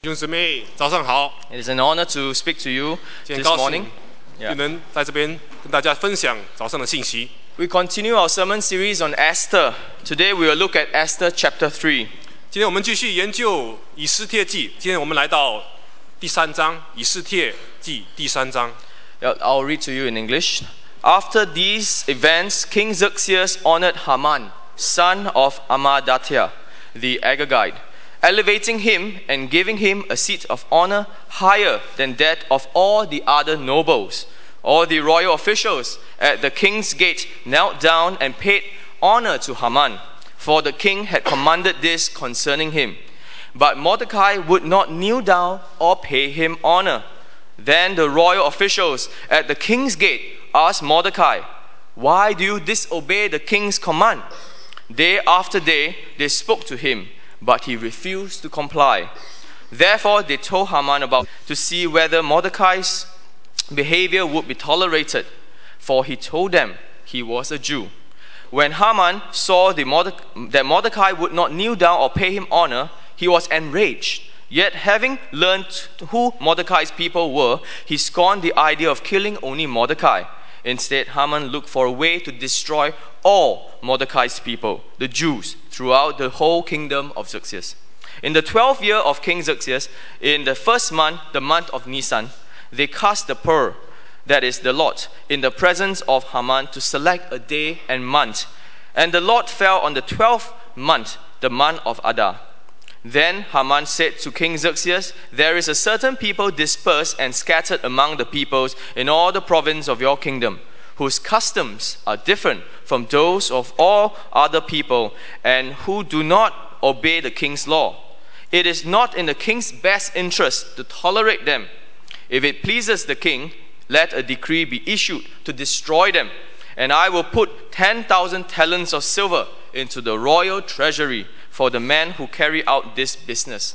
弟兄姊妹，早上好！ It is an honor to speak to you 今天 this 高 morning. 兴又能在这边跟大家分享早上的信息。 We continue our sermon series on Esther. Today we will look at Esther chapter 3. 今天我们继续研究以斯帖记，今天我们来到第3章，以斯帖记第3章。 I'll read to you in English. After these events, King Xerxes honored Haman, son of Hammedatha, the Agagite, elevating him and giving him a seat of honor higher than that of all the other nobles. All the royal officials at the king's gate knelt down and paid honor to Haman, for the king had commanded this concerning him. But Mordecai would not kneel down or pay him honor. Then the royal officials at the king's gate asked Mordecai, "Why do you disobey the king's command?" Day after day they spoke to him, but he refused to comply. Therefore they told Haman about to see whether Mordecai's behavior would be tolerated, for he told them he was a Jew. When Haman saw that Mordecai would not kneel down or pay him honor, he was enraged. Yet having learned who Mordecai's people were, he scorned the idea of killing only Mordecai. Instead, Haman looked for a way to destroy all Mordecai's people, the Jews, throughout the whole kingdom of Xerxes. In the 12th year of King Xerxes, in the first month, the month of Nisan, they cast the pur, that is the lot, in the presence of Haman to select a day and month. And the lot fell on the 12th month, the month of Adar. Then Haman said to King Xerxes, "There is a certain people dispersed and scattered among the peoples in all the province of your kingdom, whose customs are different from those of all other people, and who do not obey the king's law. It is not in the king's best interest to tolerate them. If it pleases the king, let a decree be issued to destroy them, and I will put 10,000 talents of silver into the royal treasury for the men who carry out this business."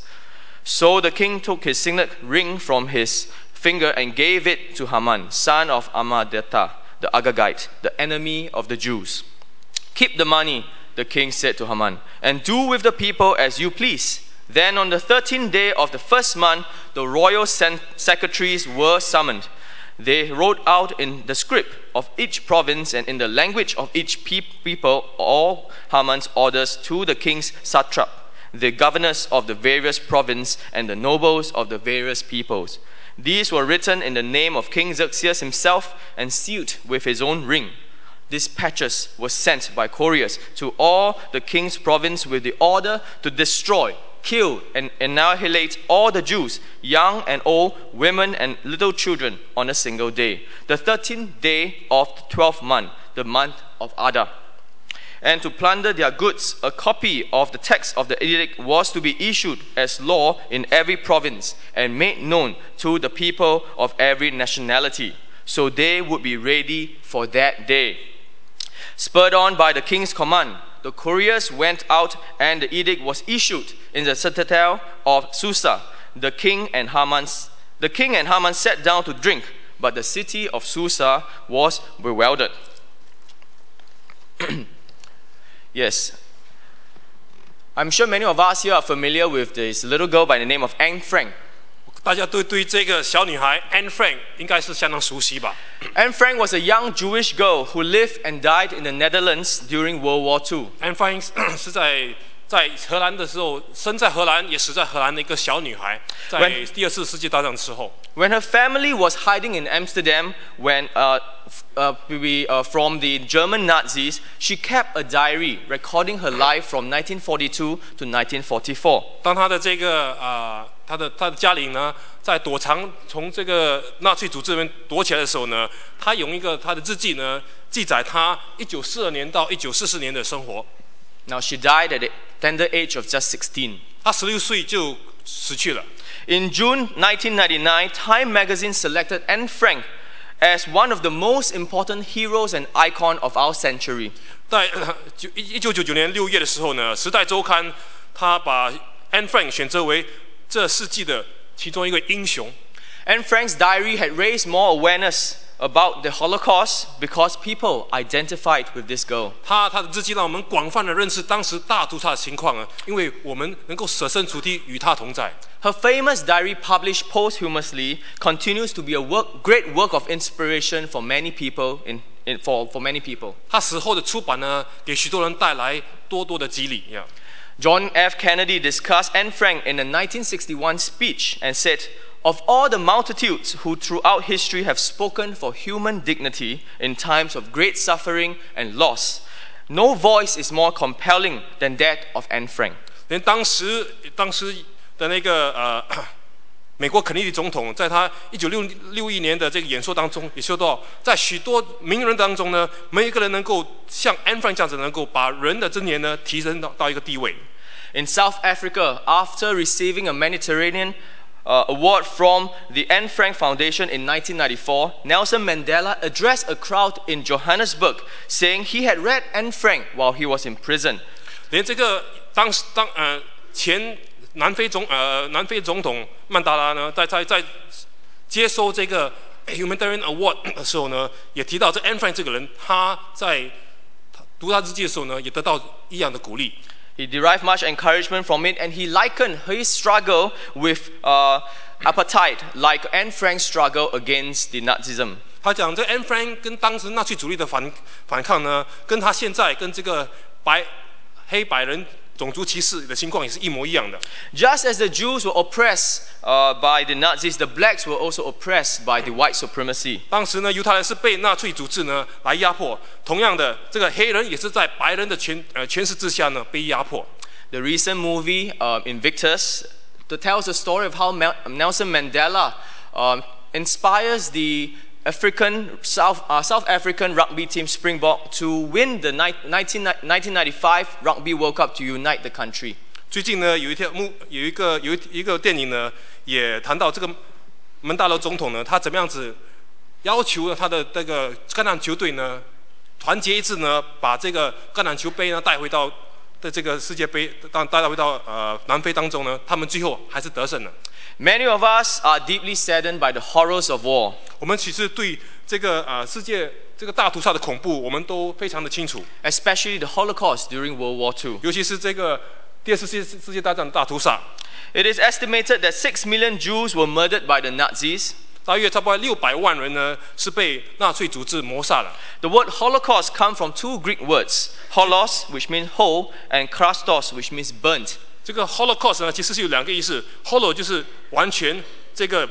So the king took his signet ring from his finger and gave it to Haman, son of Hammedatha, the Agagite, the enemy of the Jews. "Keep the money," the king said to Haman, "and do with the people as you please." Then on the 13th day of the first month, the royal secretaries were summoned. They wrote out in the script of each province and in the language of each people all Haman's orders to the king's satrap, the governors of the various provinces, and the nobles of the various peoples. These were written in the name of King Xerxes himself and sealed with his own ring. Dispatches were sent by couriers to all the king's province with the order to destroy, kill, and annihilate all the Jews, young and old, women and little children, on a single day, the 13th day of the 12th month, the month of Adar. And to plunder their goods, a copy of the text of the edict was to be issued as law in every province and made known to the people of every nationality, so they would be ready for that day. Spurred on by the king's command, the couriers went out and the edict was issued in the citadel of Susa. The king and Haman sat down to drink, but the city of Susa was bewildered. Yes. I'm sure many of us here are familiar with this little girl by the name of Anne Frank. 大家对这个小女孩 Anne Frank 应该是相当熟悉吧？ Anne Frank was a young Jewish girl who lived and died in the Netherlands during World War II. Anne Frank 是在荷兰的时候，生在荷兰也死在荷兰的一个小女孩，在第2次世界大战之后。 When her family was hiding in Amsterdam from the German Nazis, she kept a diary recording her life from 1942 to 1944. 当她的这个她的家里呢，在从这个纳粹组织里面躲起来的时候呢，她用一个她的日记呢，记载她1942年到1944年的生活。 Now she died at the tender age of just 16. 她16岁就死去了。 In June 1999, Time magazine selected Anne Frank as one of the most important heroes and icon of our century. 在1999年6月的时候呢，《时代周刊》他把 Anne Frank 选择为这世纪的其中一个英雄。 Anne Frank's diary had raised more awareness about the Holocaust because people identified with this girl. 他的日记让我们广泛的认识当时大屠杀的情况啊，因为我们能够设身处地与他同在。 Her famous diary, published posthumously, continues to be a great work of inspiration for many people. For many people. 他死后的出版呢，给许多人带来多多的激励呀。 John F. Kennedy discussed Anne Frank in a 1961 speech and said, "Of all the multitudes who throughout history have spoken for human dignity in times of great suffering and loss, no voice is more compelling than that of Anne Frank." 连当时的那个美国肯尼迪总统在他1961年的这个演说当中也说到，在许多名人当中呢，没有一个人能够像 Anne Frank 这样子，能够把人的尊严呢提升到一个地位。 In South Africa, after receiving a Mediterranean award from the Anne Frank Foundation in 1994, Nelson Mandela addressed a crowd in Johannesburg, saying he had read Anne Frank while he was in prison. 连这个前南非总统曼达拉呢，在接收这个 Humanitarian Award 的时候呢，也提到这 Anne Frank 这个人，他在读他日记的时候呢，也得到一样的鼓励。 He derived much encouragement from it, and he likened his struggle with apartheid like Anne Frank's struggle against the Nazism. 他讲这 Anne Frank 跟当时纳粹主义的反抗呢，跟他现在跟这个黑白人种族歧视的情况也是一模一样的。 Just as the Jews were oppressed by the Nazis, the blacks were also oppressed by the white supremacy. 当时呢，犹太人是被纳粹组织呢来压迫，同样的，这个黑人也是在白人的权势之下呢被压迫。 The recent movie Invictus tells the story of how Nelson Mandela inspires the South African rugby team Springbok to win the 1995 Rugby World Cup to unite the country. 最近呢，有一个电影呢，也谈到这个曼达拉总统呢，他怎么样子要求他的这个橄榄球队呢团结一致呢，把这个橄榄球杯呢带回到的这个世界杯，带回到南非当中呢，他们最后还是得胜了。 Many of us are deeply saddened by the horrors of war. 我们其实对这个世界这个大屠杀的恐怖，我们都非常的清楚。 Especially the Holocaust during World War II. 尤其是这个第二次世界大战的大屠杀。 It is estimated that 6 million Jews were murdered by the Nazis. 大约差不多600万人呢是被纳粹组织谋杀了。 The word Holocaust comes from two Greek words, holos, which means whole, and Christos, which means burnt. 这个 Holocaust 呢，其实是有两个意思 ，Holo 就是完全，这个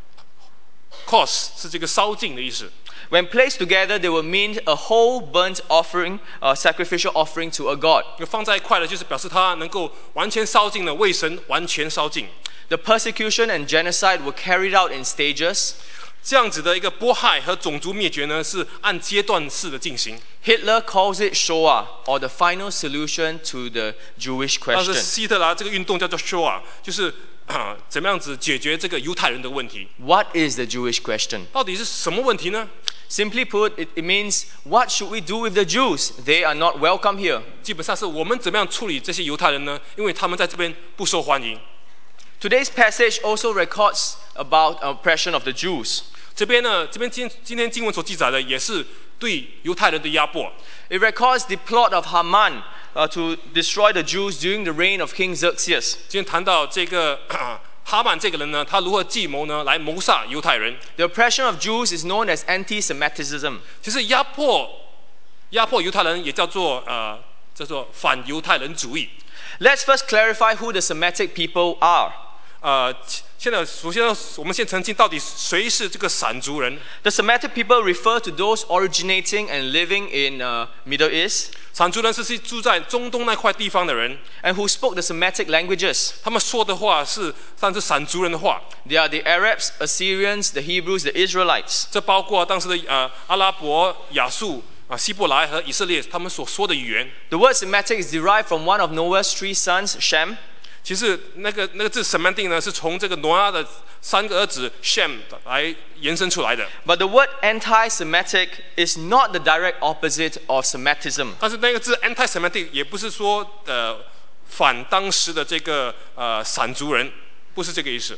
Caust 是这个烧尽的意思。 When placed together, they will mean a whole burnt offering, sacrificial offering to a god. 放在一块的，就是表示它能够完全烧尽了，为神完全烧尽。 The persecution and genocide were carried out in stages. 这样子的一个迫害和种族灭绝呢，是按阶段式的进行。 Hitler calls it Shoah, or the final solution to the Jewish 但是 question. 希特拉这个运动叫做 Shoah，就是怎么样子解决这个犹太人的问题？ What is the Jewish question? 到底是什么问题呢？ Simply put, it means what should we do with the Jews? They are not welcome here. 基本上是我们怎么样处理这些犹太人呢？因为他们在这边不受欢迎。 Today's passage also records about oppression of the Jews. 这边今天经文所记载的也是对犹太人的压迫。 It records the plot of Haman to destroy the Jews during the reign of King Xerxes. 今天谈到这个哈曼这个人呢，他如何计谋呢，来谋杀犹太人。 The oppression of Jews is known as anti-Semitism. 其实压迫犹太人也叫做反犹太人主义。 Let's first clarify who the Semitic people are. 首先我们先澄清到底谁是这个闪族人。 The Semitic people refer to those originating and living in Middle East 闪族人是住在中东那块地方的人， and who spoke the Semitic languages. 他们说的话是算是闪族人的话。 They are the Arabs, Assyrians, the Hebrews, the Israelites. 这包括当时的阿拉伯、亚述、希伯来和以色列他们所说的语言。 The word Semitic is derived from one of Noah's 3 sons, Shem. 其实那个字 Semitic 呢，是从这个挪亚的3个儿子 Shem 来延伸出来的。 But the word anti-Semitic is not the direct opposite of Semitism. 但是那个字 anti-Semitic 也不是说反当时的这个闪族人，不是这个意思。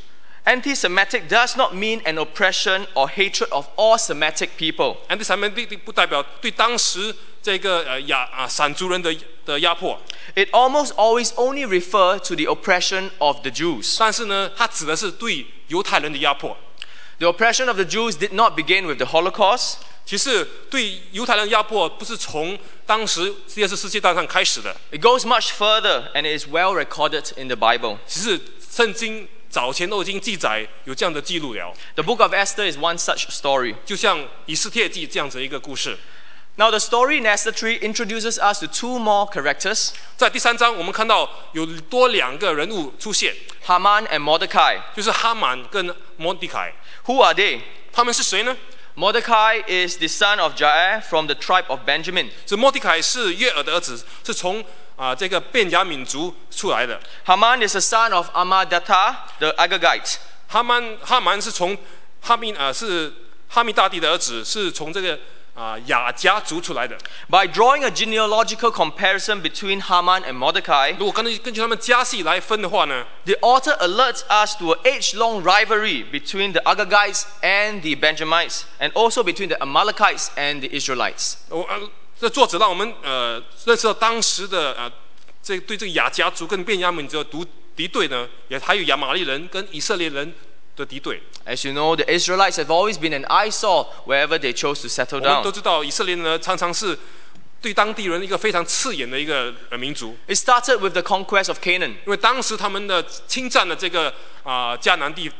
Anti-Semitic does not mean an oppression or hatred of all Semitic people. anti-Semitic 不代表对当时这个闪族人的压迫， It almost always only refers to the oppression of the Jews. 但是呢，它指的是对犹太人的压迫。 The oppression of the Jews did not begin with the Holocaust. 其实对犹太人的压迫不是从当时第二次世界大战开始的， It goes much further and it is well recorded in the Bible. 其实圣经早前都已经记载有这样的记录了， The book of Esther is one such story. 就像以斯帖记这样子一个故事。 Now the story in Esther 3 introduces us to two more characters, 在第3章，我们看到有多2个人物出现， Haman and Mordecai. 就是哈曼跟摩迪凯。 Who are they? 他们是谁呢？ Mordecai is the son of Jair from the tribe of Benjamin. 这摩迪凯是约尔的儿子，是从这个便雅悯族出来的。 Haman is the son of Amadatta, the Agagite. 哈曼是从是哈密大帝的儿子，是从这个雅家族出来的。 By drawing a genealogical comparison between Haman and Mordecai, 如果根据他们家系来分的话呢， the author alerts us to an age-long rivalry between the Agagites and the Benjamites, and also between the Amalekites and the Israelites. 这作者让我们认识到当时的对这个雅家族跟便雅悯族的敌对呢，也还有亚玛利人跟以色列人的敌对。 As you know, the Israelites have always been an eyesore wherever they chose to settle 我们 down. 都知道以色列呢常常是对当地人一个非常刺眼的一个民族， It started with the conquest of Canaan. 因为当时他们的侵占了这个迦南地。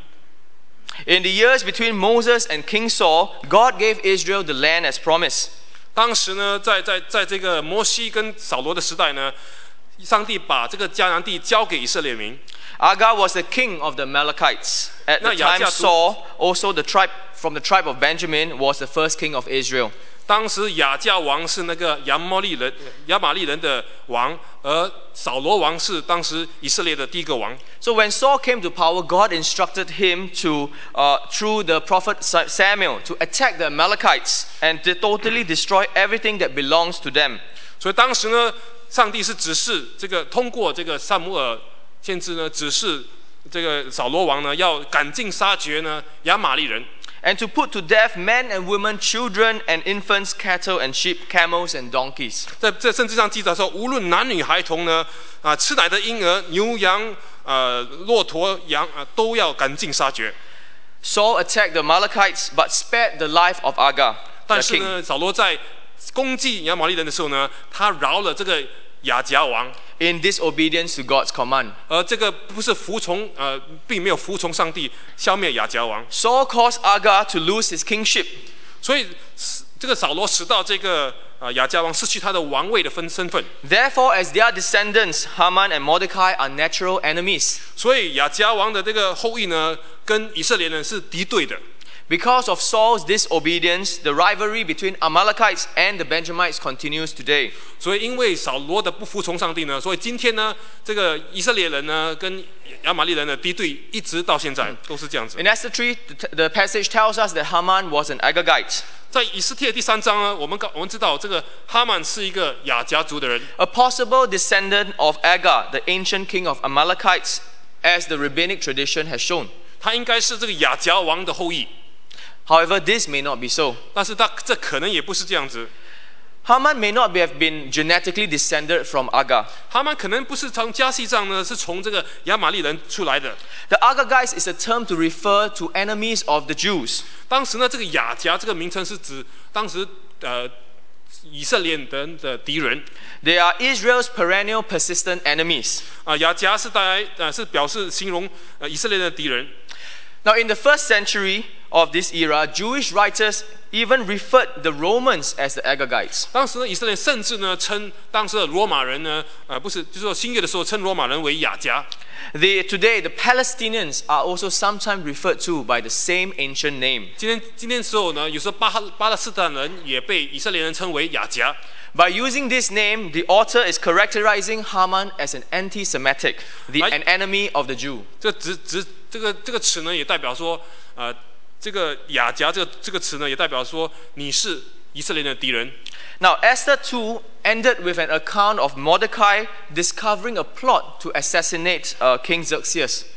In the years between Moses and King Saul, God gave Israel the land as promised. 当时呢，在这个摩西跟扫罗的时代呢，上帝把这个迦南地交给以色列民。 Agag was the king of the Amalekites. At the 那亚 time, 甲族 Saul, also from the tribe of Benjamin, was the first king of Israel. 当时亚甲王是那个亚玛利人的王，而扫罗王是当时以色列的第一个王。 So when Saul came to power, God instructed him to, through the prophet Samuel, to attack the Amalekites and to totally destroy everything that belongs to them. 所以当时呢，上帝是指示这个通过这个撒母耳先知呢，指示这个扫罗王呢要赶尽杀绝呢亚玛利人。 And to put to death men and women, children and infants, cattle and sheep, camels and donkeys. 在这圣经上记载说，无论男女孩童呢，吃奶的婴儿、牛羊、骆驼、羊都要赶尽杀绝。 Saul attacked the Amalekites but spared the life of Agag, 但 the 是 king. 呢，扫罗在攻击亚玛利人的时候呢，他饶了这个亚甲王， In disobedience to God's command. 而这个不是服从并没有服从上帝消灭亚甲王， Saul caused Agag to lose his kingship. 所以这个扫罗使到这个亚甲王失去他的王位的身份， Therefore, as their descendants, Haman and Mordecai are natural enemies. 所以亚甲王的这个后裔呢，跟以色列人是敌对的。 Because of Saul's disobedience, the rivalry between Amalekites and the Benjamites continues today. 所以因为扫罗的不服从上帝呢，所以今天呢，这个以色列人呢跟亚玛利人的敌对一直到现在都是这样子。 In Esther 3, the passage tells us that Haman was an Agagite. 在以斯帖第3章呢，我们知道这个哈曼是一个亚甲族的人， A possible descendant of Agag, the ancient king of Amalekites, as the rabbinic tradition has shown. 他应该是这个亚甲王的后裔， However, this may not be so. 但是这可能也不是这样子。 Haman may not have been genetically descended from Agag. 哈曼可能不是从家系上呢，是从这个亚玛利人出来的。 The Agagites is a term to refer to enemies of the Jews. 当时呢，这个亚甲这个名称是指当时以色列人的敌人。 They are Israel's perennial persistent enemies. 亚甲是是表示形容以色列人的敌人。 Now, in the first century of this era, Jewish writers even referred the Romans as the Agagites. 当时呢，以色列甚至呢称当时的罗马人呢，不是，就是说新约的时候称罗马人为亚甲。 Today, the Palestinians are also sometimes referred to by the same ancient name. 今天时候呢，有时候巴勒斯坦人也被以色列人称为亚甲。 By using this name, the author is characterizing Haman as an anti-Semitic, an enemy of the Jew. 这个词呢，也代表说，这个亚甲这个词呢，也代表说你是以色列人的敌人。 Now, Esther 2 ended with an account of Mordecai discovering a plot to assassinate King Xerxes.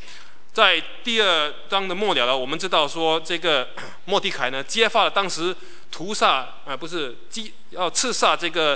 在第2章的末了了，我们知道说这个末底改呢，揭发了当时屠杀要刺杀这个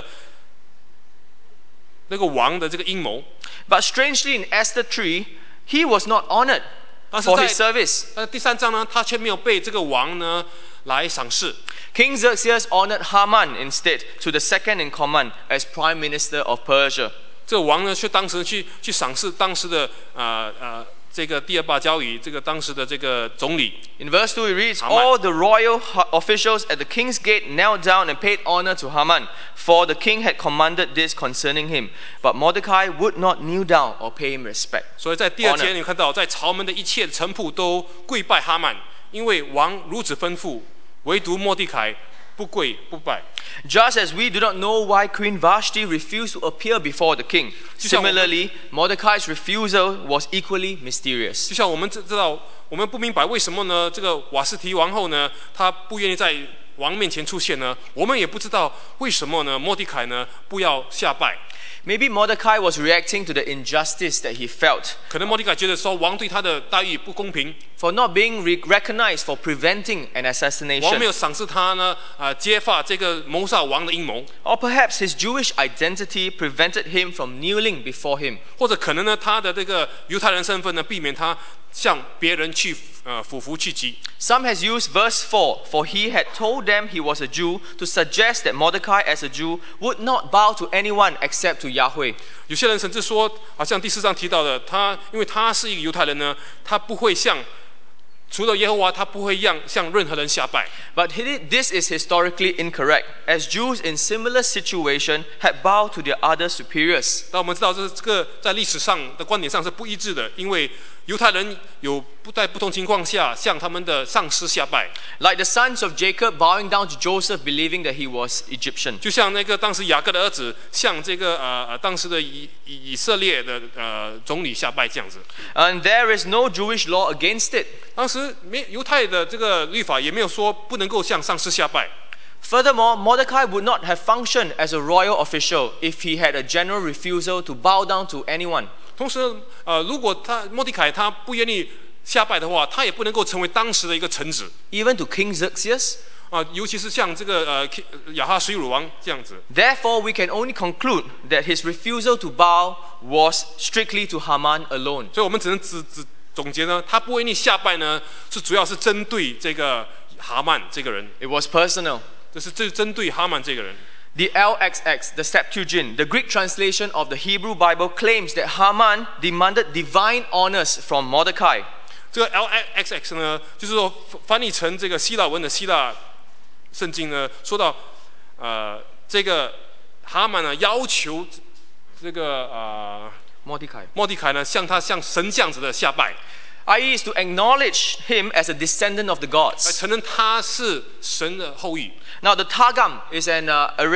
那个王的这个阴谋。 But strangely, in Esther 3, he was not honored 但是 for 在 his service. 第3章呢，他却没有被这个王呢来赏识。 King Xerxes honored Haman instead to the second in command as prime minister of Persia. 这个王呢，却当时去赏识当时的这个第2把交椅这个当时的这个总理。 In verse 2 it reads, Haman. all the royal officials at the king's gate knelt down and paid honor to Haman, for the king had commanded this concerning him. But Mordecai would not kneel down or pay him respect. 所以在第2节你看到，在朝门的一切臣仆都跪拜哈曼，因为王如此吩咐，唯独末底改不跪不拜。 Just as we do not know why Queen Vashti refused to appear before the king, similarly, Mordecai's refusal was equally mysterious. 就像我们知道，我们不明白为什么呢？这个瓦斯提王后呢，她不愿意在王面前出现呢？我们也不知道为什么呢？末底改呢不要下拜。 Maybe Mordecai was reacting to the injustice that he felt 可能末底改觉得说王对他的待遇不公平， for not being recognized for preventing an 王没 assassination. 有赏识他呢，揭发这个谋杀王的阴谋， Or perhaps his Jewish identity prevented him from kneeling before him. 或者可能呢他的这个犹太人身份呢，避免他向别人去俯伏屈膝。 Some has used verse 4, for he had told them he was a Jew, to suggest that Mordecai as a Jew would not bow to anyone except to Yahweh. 有些人甚至说，好像第4章提到的，因为他是一个犹太人呢，他不会除了耶和华，他不会向任何人下拜。 But this is historically incorrect, as Jews in similar situation had bowed to their other superiors. 但我们知道这个在历史上的观点上是不一致的，因为犹太人在不同情况下向他们的上司下拜， Like the sons of Jacob bowing down to Joseph, believing that he was Egyptian. 就像那个当时雅各的儿子向这个当时的以色列的总理下拜这样子。 And there is no Jewish law against it. 当时犹太的这个律法也没有说不能够向上司下拜。 Furthermore, Mordecai would not have functioned as a royal official if he had a general refusal to bow down to anyone. 同时，如果末底改他不愿意下拜的话，他也不能够成为当时的一个臣子。 Even to King Xerxes. 尤其是像这个亚哈水乳王这样子。 Therefore, we can only conclude that his refusal to bow was strictly to Haman alone. 所以我们只能总结呢，他不愿意下拜呢，主要是针对这个哈曼这个人， It was personal. 这是针对哈曼这个人。 The LXX, the Septuagint, the Greek translation of the Hebrew Bible, claims that Haman demanded divine honors from Mordecai. 这个 LXX 呢，就是说翻译成这个希腊文的希腊圣经呢，说到这个哈曼呢要求这个末底改呢向神这样子的下拜， i.e. is to acknowledge him as a descendant of the 来 gods. 承认他是神的后裔。 Now, the Targum is an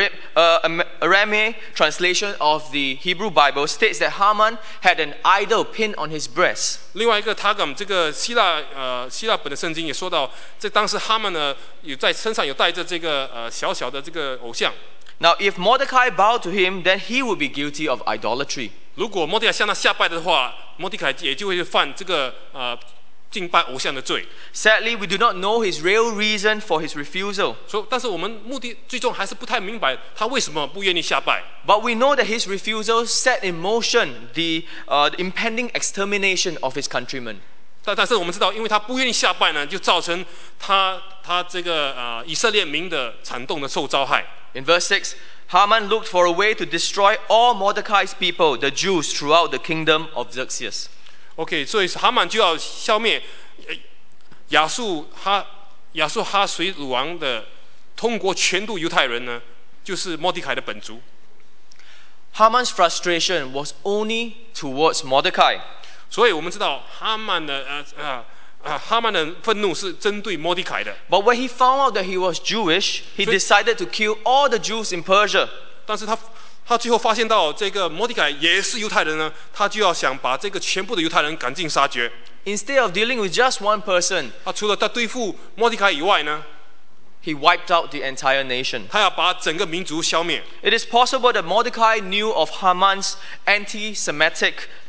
Aramaic translation of the Hebrew Bible, states that Haman had an idol pinned on his breast. 另外一个塔冈这个希腊本的圣经也说到，在当时哈曼呢有在身上有带着这个小小的这个偶像。 Now, if Mordecai bowed to him, then he would be guilty of idolatry. 如果末底改向他下拜的话，末底改也就会犯这个敬拜偶像的罪。 Sadly, we do not know his real reason for his refusal. 但是我们最终还是不太明白他为什么不愿意下拜。 But we know that his refusal set in motion the impending extermination of his countrymen. 但是我们知道，因为他不愿意下拜呢，就造成他这个以色列民的惨痛的受遭害。 In verse 6, Haman looked for a way to destroy all Mordecai's people, the Jews, throughout the kingdom of Xerxes. OK， 所以哈曼就要消灭亚述哈水鲁王的通国全部犹太人呢，就是末底改的本族。 Haman's frustration was only towards Mordecai. 所以我们知道哈曼的愤怒是针对末底改的。 But when he found out that he was Jewish, he decided to kill all the Jews in Persia. 但是他最后发现到这个末底改也是犹太人呢，他就要想把这个全部的犹太人赶尽杀绝。 Instead of dealing with just one person, 他除了他对付末底改以外呢， he wiped out the entire nation. 他要把整个民族消灭。 It is possible that Mordecai knew of Haman's anti-Semitic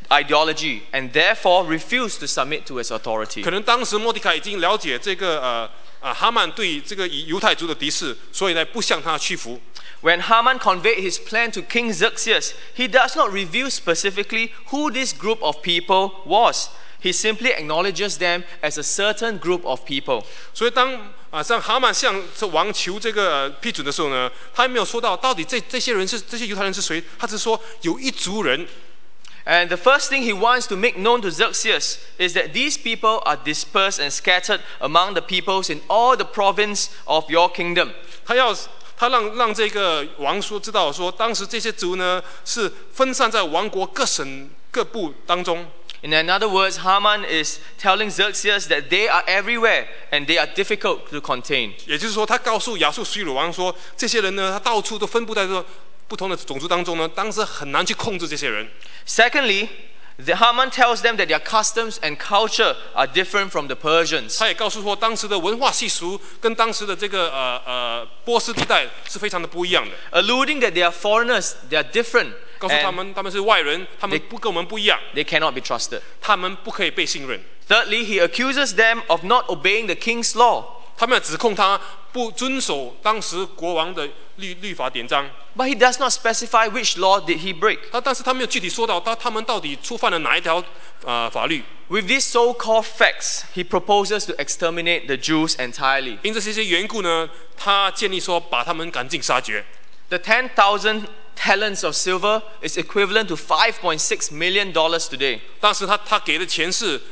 ideology and therefore refused to submit to its authority. 可能当时莫迪凯已经了解这个哈曼对这个犹太族的敌视，所以呢不向他屈服。 When Haman conveyed his plan to King Xerxes, he does not reveal specifically who this group of people was. He simply acknowledges them as a certain group of people. 所以当像哈曼向这王求这个批准的时候呢，他还没有说到到底这些犹太人是谁，他只是说有一族人。 And the first thing he wants to make known to Xerxes is that these people are dispersed and scattered among the peoples in all the province of your kingdom. 他让这个王知道说，当时这些族呢是分散在王国各省各部当中。 In other words, Haman is telling Xerxes that they are everywhere and they are difficult to contain. 也就是说，他告诉亚述水鲁王说，这些人呢，他到处都分布在这不同的种族当中呢，当时很难去控制这些人。 Secondly, Haman tells them that their customs and culture are different from the Persians. 他也告诉说，当时的文化习俗跟当时的这个波斯地带是非常的不一样的。 Alluding that they are foreigners, they are different. 告诉他们是外人，他们跟我们不一样， They cannot be trusted. 他们不可以被信任。 Thirdly, he accuses them of not obeying the king's law. 他们指控他不遵守当时国王的律法典章。 But he does not specify which law did he break. 但是他没有具体说到他们到底触犯了哪一条法律。 With these so-called facts, he proposes to exterminate the Jews entirely. 因着这些缘故呢，他建议说把他们赶尽杀绝。 The 10,000 talents of silver is equivalent to $5.6 million today. 当时他给的钱是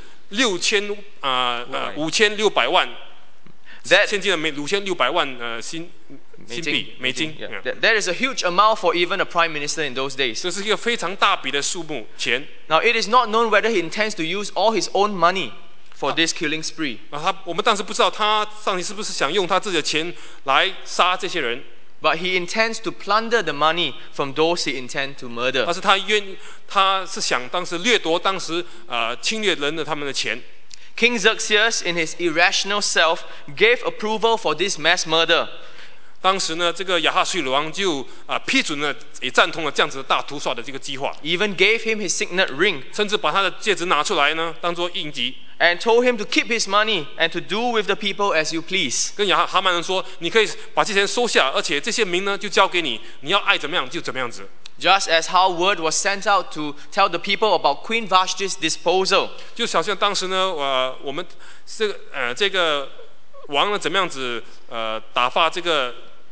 5600万现金的5600万新币美金。 That is a huge amount for even a prime minister in those days. 这是一个非常大笔的数目钱。 Now it is not known whether he intends to use all his own money for this killing spree. 我们当时不知道上帝是不是想用他自己的钱来杀这些人。 But he intends to plunder the money from those he intends to murder. 但是他是想当时掠夺当时侵略人的他们的钱。 King Xerxes, in his irrational self, gave approval for this mass murder. 当时呢，这个亚哈水鲁王就批准了，也赞同了这样子的大屠杀的这个计划。 Even gave him his signet ring. 甚至把他的戒指拿出来呢，当作印记。 And told him to keep his money and to do with the people as you please. 跟哈曼人说，你可以把这些人收下，而且这些民呢就交给你，你要爱怎么样就怎么样子。 Just as how word was sent out to tell the people about Queen Vashti's disposal. 就好像当时呢，我们这个王呢怎么样子打发这个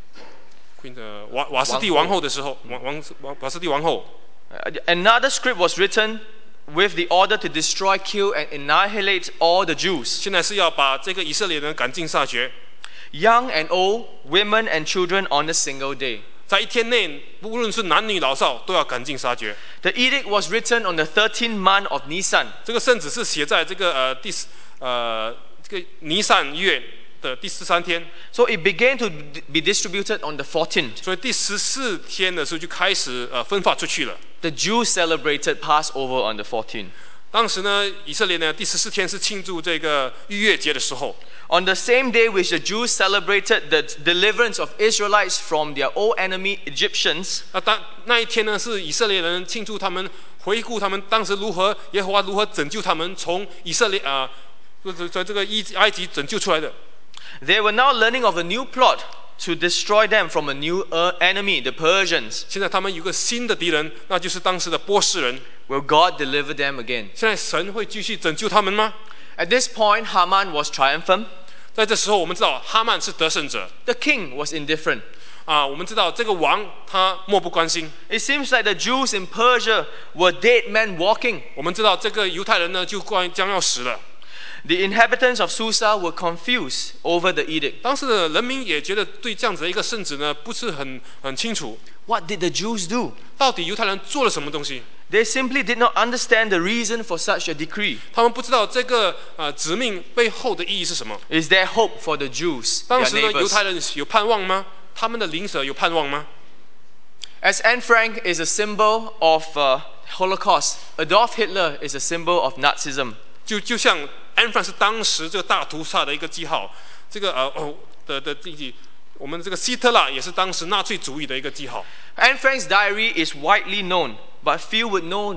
Queen 瓦斯蒂王后的时候，瓦斯蒂王后。 Another script was written with the order to destroy, kill, and annihilate all the Jews. 现在是要把这个以色列人赶尽杀绝。 Young and old, women and children on a single day. 在一天内，无论是男女老少，都要赶尽杀绝。 The edict was written on the 13th month of Nisan. 这个圣旨是写在这个这个尼散月的第13天。 So it began to be distributed on the 14th. 所以第14天的时候就开始分发出去了。 The Jews celebrated Passover on the 14th. 当时呢，以色列呢第14天是庆祝这个逾越节的时候。 On the same day which the Jews celebrated the deliverance of Israelites from their old enemy Egyptians. 那一天呢，是以色列人庆祝他们回顾他们当时耶和华如何拯救他们从以色列在这个埃及拯救出来的。 They were now learning of a new plot to destroy them from a new enemy, the Persians. 现在他们有个新的敌人，那就是当时的波斯人。 Will God deliver them again? 现在神会继续拯救他们吗？ At this point, Haman was triumphant. 在这时候，我们知道哈曼是得胜者。 The king was indifferent. 我们知道这个王他漠不关心。 It seems like the Jews in Persia were dead men walking. 我们知道这个犹太人呢，就将要死了。 The inhabitants of Susa were confused over the edict. 当时的人民也觉得对这样子的一个圣旨呢，不是很清楚。 What did the Jews do? 到底犹太人做了什么东西？ They simply did not understand the reason for such a decree. 他们不知道这个指命背后的意义是什么。 Is there hope for the Jews, 当 their 时呢，犹太 neighbors? 人有盼望吗？他们的邻舍有盼望吗？ As Anne Frank is a symbol of Holocaust, Adolf Hitler is a symbol of Nazism. 就像安frank是当时这个大屠杀的一个记号，这个我们这个希特勒也是当时纳粹主义的一个记号。 Anne Frank's diary is widely known, but few would know that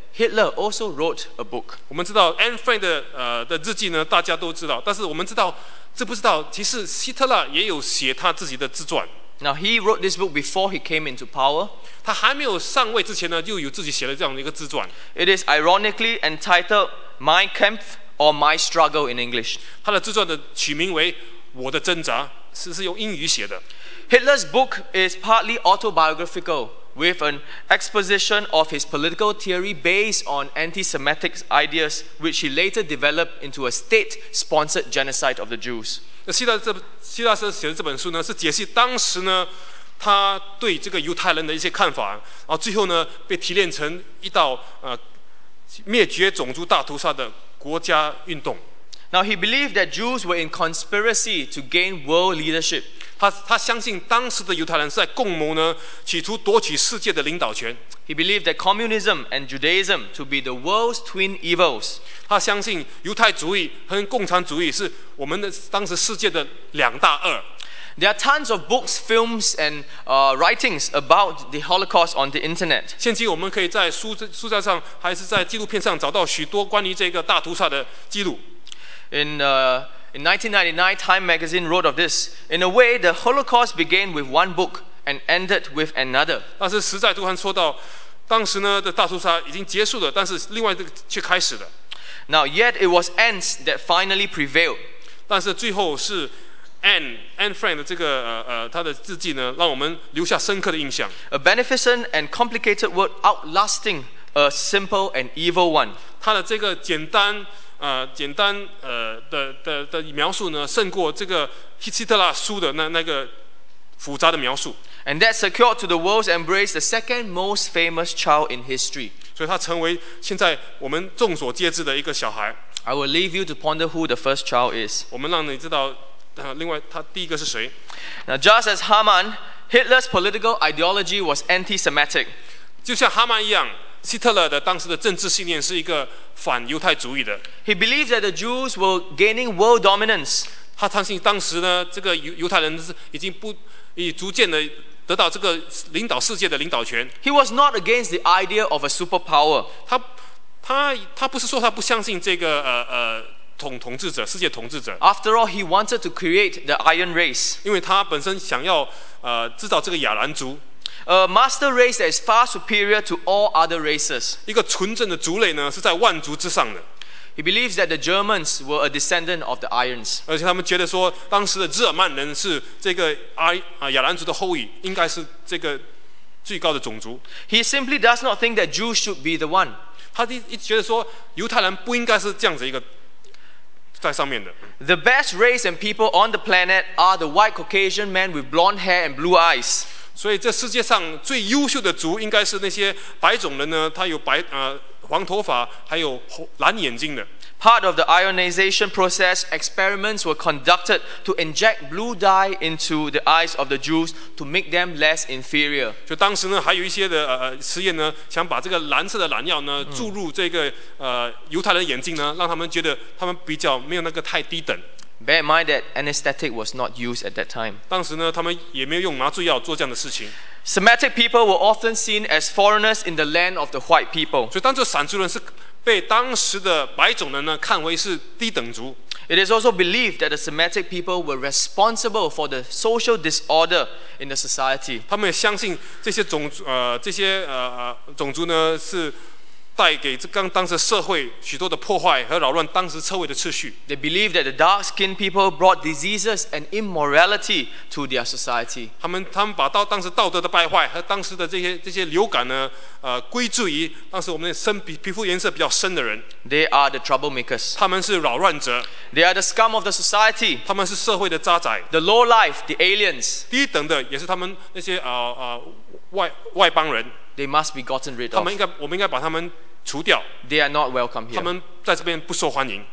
Hitler also wrote a book. 我们知道 Anne Frank 的日记呢，大家都知道，但是我们知道不知道，其实希特勒也有写他自己的自传。 Now, he wrote this book before he came into power. 他还没有上位之前呢，就有自己写了这样的一个自传。 It is ironically entitled Mein Kampf or My Struggle in English. 他的自传的取名为《我的挣扎》，是用英语写的。 Hitler's book is partly autobiographical, with an exposition of his political theory based on anti-Semitic ideas, which he later developed into a state-sponsored genocide of the Jews. 那希拉斯写的这本书呢，是解析当时呢他对这个犹太人的一些看法，然后最后呢被提炼成一道灭绝种族大屠杀的国家运动。 Now, he believed that Jews were in conspiracy to gain world leadership. 他相信当时的犹太人是在共谋呢，企图夺取世界的领导权。 He believed that communism and Judaism to be the world's twin evils. 他相信犹太主义和共产主义是我们的当时世界的两大恶。 There are tons of books, films, and writings about the Holocaust on the internet. 现今我们可以在书架上，还是在纪录片上找到许多关于这个大屠杀的记录。 In 1999, Time magazine wrote of this. In a way, the Holocaust began with one book and ended with another. 但是时代周刊说到，当时呢的大屠杀已经结束了，但是另外这个却开始了。 Now, yet it was ants that finally prevailed. 但是最后是 Anne Frank 的这个他的日记呢，让我们留下深刻的印象。 A beneficent and complicated word outlasting a simple and evil one. 他的这个简单的描述呢，胜过这个希特勒书的那个复杂的描述。 And that secured to the world's embrace the second most famous child in history. 所以他成为现在我们众所皆知的一个小孩。 I will leave you to ponder who the first child is. 我们让你知道，另外他第一个是谁。 Now, just as Haman, Hitler's political ideology was anti-Semitic. 就像哈曼一样，希特勒的当时的政治信念是一个反犹太主义的。 He believed that the Jews were gaining world dominance. 他相信当时呢，这个犹太人已逐渐的得到这个领导世界的领导权。 He was not against the idea of a superpower. 他不是说他不相信这个统治者，世界统治者。 After all, he wanted to create the Iron Race. 因为他本身想要制造这个亚兰族。 A master race that is far superior to all other races. 一个纯正的族类呢，是在万族之上的。 He believes that the Germans were a descendant of the Aryans. 而且他们觉得说，当时的日耳曼人是这个亚兰族的后裔，应该是这个最高的种族。 He simply does not think that Jews should be the one. 他一直觉得说，犹太人不应该是这样子一个在上面的。 The best race and people on the planet are the white Caucasian men with blonde hair and blue eyes. 所以这世界上最优秀的族，应该是那些白种人呢，他有黄头发，还有蓝眼睛的。 Part of the ionization process, experiments were conducted to inject blue dye into the eyes of the Jews to make them less inferior. 就当时呢，还有一些的实验呢，想把这个蓝色的染料呢注入这个犹太人的眼睛呢，让他们觉得他们比较没有那个太低等。 Bear in mind that anesthetic was not used at that time. 当时呢，他们也没有用麻醉药做这样的事情。 Semitic people were often seen as foreigners in the land of the white people. 所以当这闪族人是被当时的白种人呢看为是低等族。 It is also believed that the Semitic people were responsible for the social disorder in the society. 他们也相信这些种族呢是带给当时社会许多的破坏和扰乱当时社会的秩序。 They believed that the dark-skinned people brought diseases and immorality to their society. 他们把当时道德的败坏和当时的这些流感呢，归罪于当时我们皮肤颜色比较深的人。 They are the troublemakers. 他们是扰乱者。 They are the scum of the society. 他们是社会的渣滓。 The low-life, the aliens. 低等的也是他们那些外邦人。 They must be gotten rid of. 我们应该把他们除掉。 They are not welcome 他 here. 们在这边不受欢迎。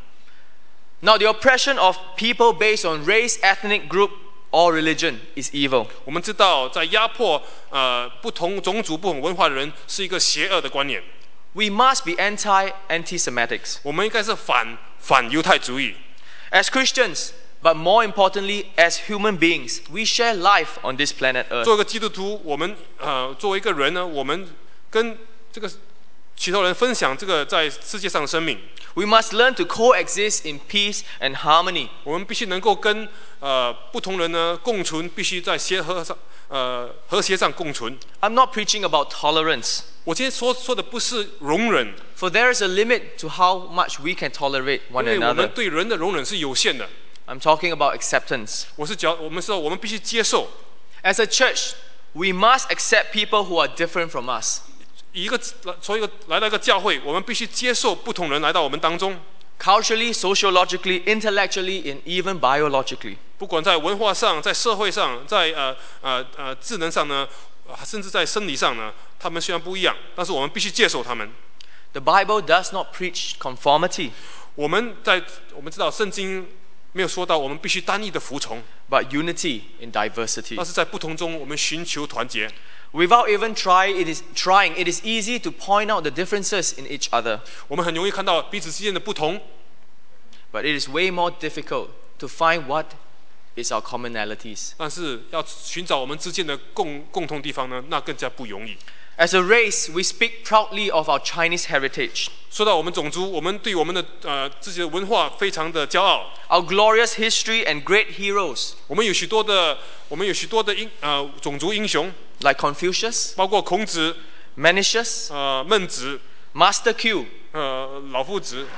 Now, the oppression of people based on race, ethnic group, or religion is evil. 我们知道，在压迫不同种族、不同文化的人是一个邪恶的观念。 We must be anti-Semitics. 我们应该是反犹太主义。 As Christians, but more importantly, as human beings, we share life on this planet Earth. 作为一个基督徒，我们作为一个人呢，我们跟这个其他人分享这个在世界上的生命。 We must learn to coexist in peace and harmony. 我们必须能够跟不同人呢共存，必须在和谐上共存。 I'm not preaching about tolerance, 我今天说的不是容忍， for there is a limit to how much we can tolerate 因 one 为我们 another. 对人的容忍是有限的。 I'm talking about acceptance. 我们必须接受。 As a church, we must accept people who are different from us. 从一个来到一个教会，我们必须接受不同人来到我们当中， Culturally, sociologically, intellectually, and even biologically. 不管在文化上、在社会上、在智能上呢，甚至在生理上呢，他们虽然不一样，但是我们必须接受他们。 The Bible does not preach conformity, 我们知道圣经没有说到我们必须单一的服从， but unity in diversity. 但是在不同中我们寻求团结。 Without even trying, it is easy to point out the differences in each other. 我们很容易看到彼此之间的不同， But it is way more difficult to find what is our commonalities. 但是要寻找我们之间的共同地方呢，那更加不容易。 As a race, we speak proudly of our Chinese heritage, 说到我们种族，我们对我们的自己的文化非常的骄傲。 our glorious history and great heroes 我们有许多的种族英雄， like Confucius, 包括孔子、 Mencius, 孟子、 Master Q. 老夫子，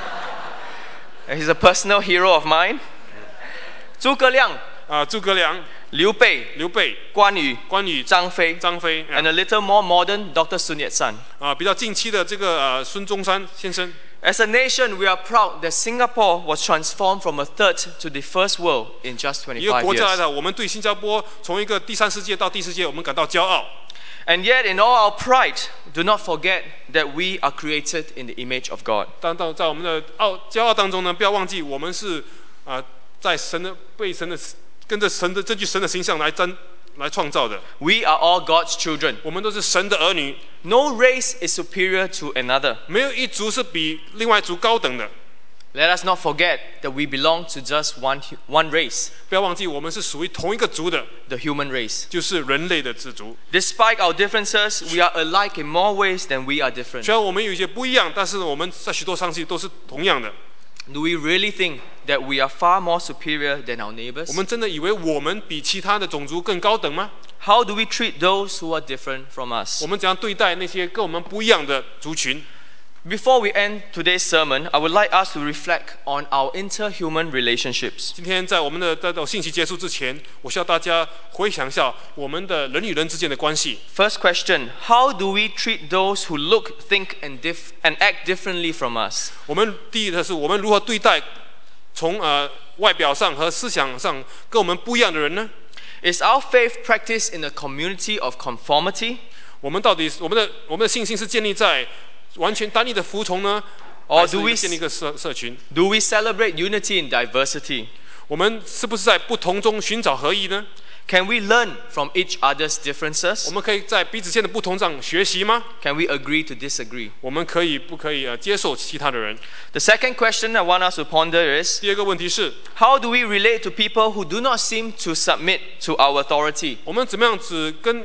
He's a personal hero of mine. 诸葛亮, 诸葛亮、 刘备, 刘备、 关羽, 关羽、 张飞, 张飞， and a little more modern Dr. Sun Yat-sen. 比较近期的这个孙中山先生。 As a nation, we are proud that Singapore was transformed from a third to the first world in just 一个 25 国家来 years. 讲，我们对新加坡从一个第三世界到第四世界，我们感到骄傲。 And yet, in all our pride, do not forget that we are created in the image of God. 但在我们的骄傲当中呢，不要忘记我们是在跟着神的根据神的形象来创造的。 We are all God's children. 我们都是神的儿女， No race is superior to another. 没有一族是比另外一族高等的。 Let us not forget that we belong to just one race, 不要忘记，我们是属于同一个族的， the human race. 就是人类的之族。 Despite our differences, we are alike in more ways than we are different. 虽然我们有一些不一样，但是我们在许多上去都是同样的。 Do we really think that we are far more superior than our neighbors? 我们真的以为我们比其他的种族更高等吗？ How do we treat those who are different from us? 我们怎样对待那些跟我们不一样的族群？ Before we end today's sermon, I would like us to reflect on our interhuman relationships. 今天在我们的信息结束之前，我需要大家回想一下我们的人与人之间的关系。 First question, how do we treat those who look, think, and act differently from us? 我们第一的是我们如何对待从外表上和思想上跟我们不一样的人呢？ Is our faith practiced in a community of conformity? 我们到底我们的信心是建立在完全单一的服从呢， Or 还是 do we 建立一个社群？ Do we celebrate unity in diversity? 我们是不是在不同中寻找合一呢？ Can we learn from each other's 我 differences? 们可以在彼此间的不同上学习吗？ Can we agree to disagree? 我们不可以接受其他的人？ The second question I want us to ponder is, 第二个问题是， how do we relate to people who do not seem to submit to our authority? 我们怎么样子跟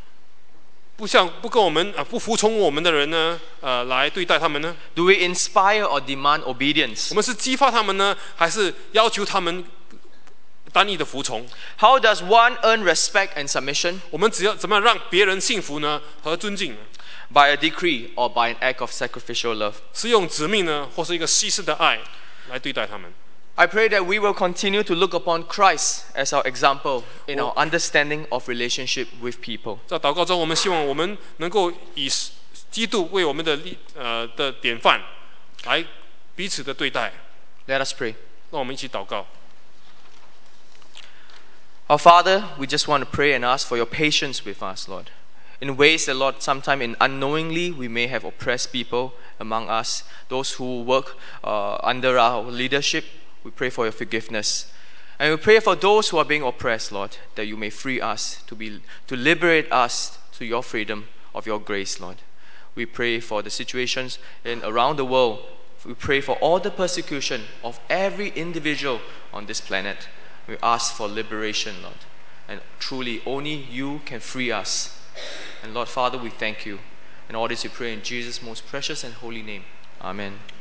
不服从我们的人呢？来对待他们呢？ Do we inspire or demand obedience? 我们是激发他们呢，还是要求他们单一的服从？ How does one earn respect and submission? 我们怎么样让别人信服呢和尊敬呢？ By a decree or by an act of sacrificial love? 是用指命呢，或是一个牺牲的爱来对待他们？ I pray that we will continue to look upon Christ as our example in our understanding of relationship with people. 在祷告中，我们希望我们能够以基督为我们的典范，来彼此的对待。 Let us pray. 让我们一起祷告。 Our Father, we just want to pray and ask for your patience with us, Lord. In ways that, Lord, sometimes unknowingly we may have oppressed people among us, those who work under our leadership. We pray for your forgiveness. And we pray for those who are being oppressed, Lord, that you may free us, to liberate us to your freedom of your grace, Lord. We pray for the situations around the world. We pray for all the persecution of every individual on this planet. We ask for liberation, Lord. And truly, only you can free us. And Lord Father, we thank you. And all this we pray in Jesus' most precious and holy name. Amen.